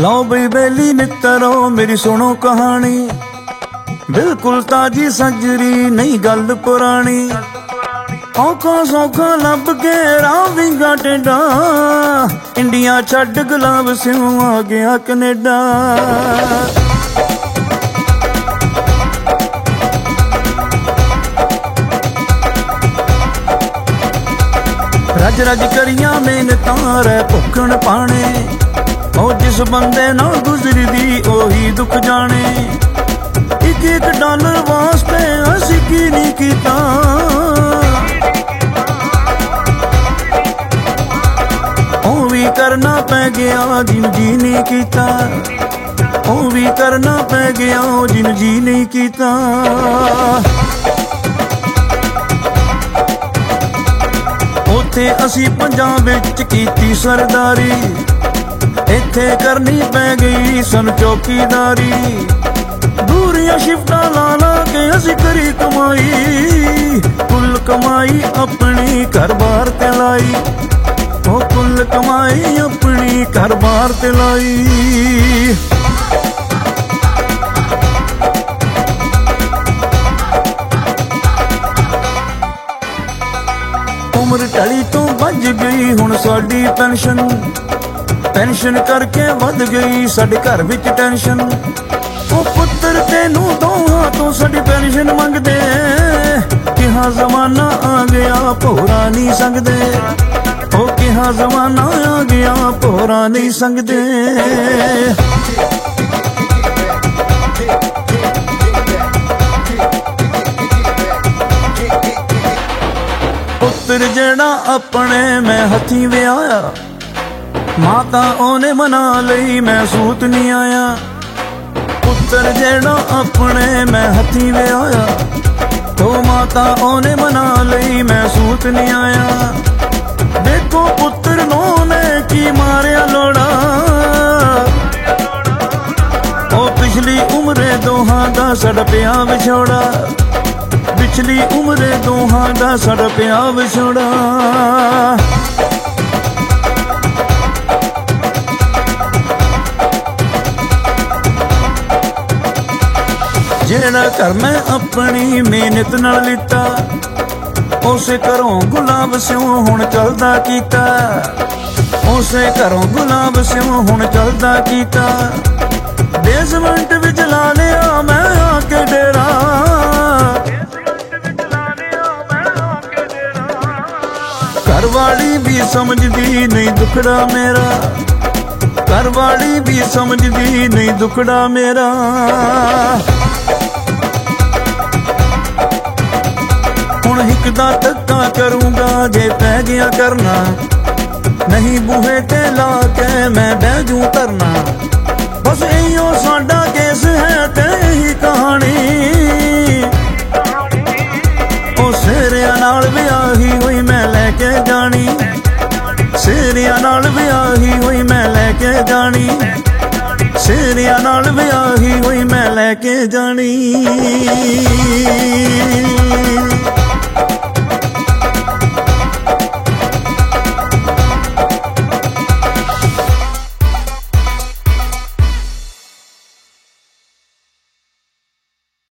लो बई बेली मित्रो मेरी सुनो कहानी, बिल्कुल ताजी सजरी नहीं गल पुरानी। औखा सौखा लब के राह विंगा टेढ़ा, इंडिया छड्ड गुलाब सिंह आ गया कनेडा। रज रज करिया मेहनतां रै भुखण पाने, ओ जिस बंदे नाल गुजरदी ओही दुख जाने। एक एक डॉलर वास्ते असीं की नहीं कीता, ओ भी करना पै गया जिन जी नहीं कीता, ओ भी करना पै गया जिन जी नहीं कीता। उत्थे असीं पंजाब विच कीती सरदारी, इत्थे करनी पै गई सन चौकीदारी। दूरियां शिफ्टां ला ला के असीं करी कमाई, कुल कमाई अपनी घर बार ते लाई, ओ कुल कमाई अपनी घर बार ते लाई। उम्र टली तो बज गई हुण साडी पेंशन, पेंशन करके वध गई साडे घर विच टेंशन। ओ पुत्तर तेनू दोहां तो साडी पेंशन मंगदे, किहा जमाना आ गया भोरा नहीं संगदे, ओ किहा जमाना आ गया भोरा नहीं संगदे। पुत्तर जेड़ा अपने मैं हथी विआया, माता ओने मना लई मैं सूत नहीं आया। पुत्तर जेड़ा अपने मैं हथी विआया, तो माता ओने मना लई मैं सूत नहीं आया। देखो पुत्तर नो ने की मारिया लोड़ा, ओ पिछली उम्रे दोहां दा सड़ पिया विछोड़ा, पिछली उम्रे दोहां दा सड़ पिया विछोड़ा। जेड़ा घर मैं अपनी मेहनत नाल लिता, उसे घरों गुलाब सिंह हुण चलदा कीता, उसे घरों गुलाब सिंह हुण चलदा कीता। बेसमेंट विच ला लिया मैं आके डेरा, घरवाली भी समझदी नहीं दुखड़ा मेरा, घरवाली भी समझदी नहीं दुखड़ा मेरा। हुण हिक दा धक्का करूंगा जे पै गया करना, नहीं बूहे ते ला के मैं बैजू तरना। बस इहो साडा केस है ते यही कहानी, ओ सेरिया नाल विआही होई मैं लैके जानी, सेरिया नाल विआही होई मैं लैके जानी, सेरिया नाल विआही होई मैं लैके जानी।